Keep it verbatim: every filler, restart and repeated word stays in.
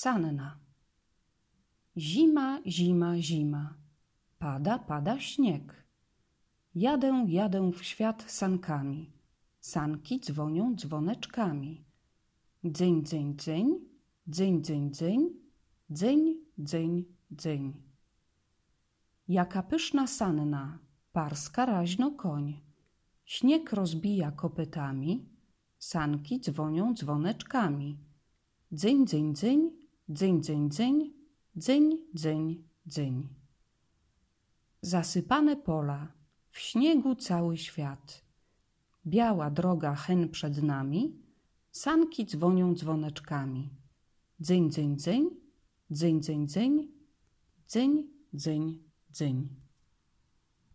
Sanna. Zima, zima, zima, pada, pada śnieg. Jadę, jadę w świat sankami, sanki dzwonią dzwoneczkami. Dzyń, dzyń, dzyń, dzyń, dzyń, dzyń, dzyń, dzyń, dzyń. Jaka pyszna sanna, parska raźno koń. Śnieg rozbija kopytami, sanki dzwonią dzwoneczkami. Dzyń, dzyń, dzyń, dzyń, dzyń, dzyń, dzyń, dzyń, dzyń. Zasypane pola, w śniegu cały świat. Biała droga hen przed nami, sanki dzwonią dzwoneczkami. Dzyń, dzyń, dzyń, dzyń, dzyń, dzyń, dzyń, dzyń, dzyń.